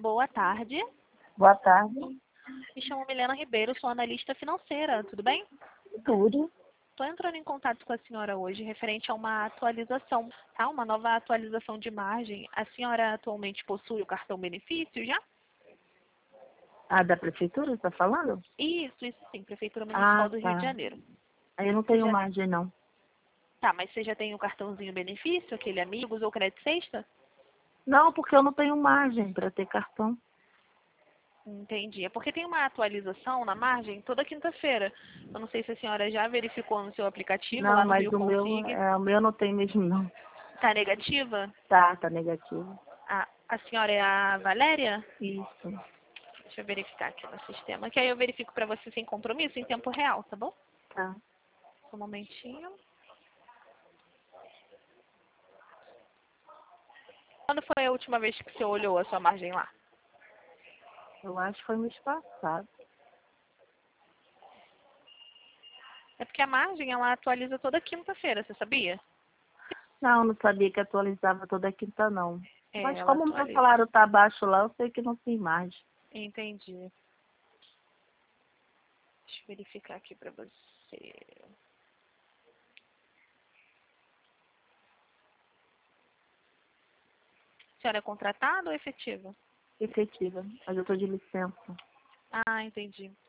Boa tarde. Boa tarde. Me chamo Milena Ribeiro, sou analista financeira, tudo bem? Tudo. Estou entrando em contato com a senhora hoje referente a uma atualização, tá? Uma nova atualização de margem. A senhora atualmente possui o cartão benefício já? Ah, da prefeitura, está falando? Isso sim, Prefeitura Municipal Ah, do Rio de tá. Janeiro. Aí eu não Você tenho já... margem, não. Tá, mas você já tem o cartãozinho benefício, aquele Amigos ou Crédito Sexta? Não, porque eu não tenho margem para ter cartão. Entendi. É porque tem uma atualização na margem toda quinta-feira. Eu não sei se a senhora já verificou no seu aplicativo Não, lá no mas Rio o meu, Config. o meu não tem mesmo, não. Tá negativa? Tá negativo. A senhora é a Valéria? Isso. Deixa eu verificar aqui no sistema. Que aí eu verifico pra você sem compromisso, em tempo real, tá bom? Tá. Só um momentinho. Quando foi a última vez que você olhou a sua margem lá? Eu acho que foi mês passado. É porque a margem, ela atualiza toda quinta-feira, você sabia? Não sabia que atualizava toda quinta, não. É, Mas ela como o meu atualiza. salário tá baixo lá, eu sei que não tem margem. Entendi. Deixa eu verificar aqui pra você. A senhora é contratada ou efetiva? Efetiva. Mas eu tô de licença. Ah, entendi.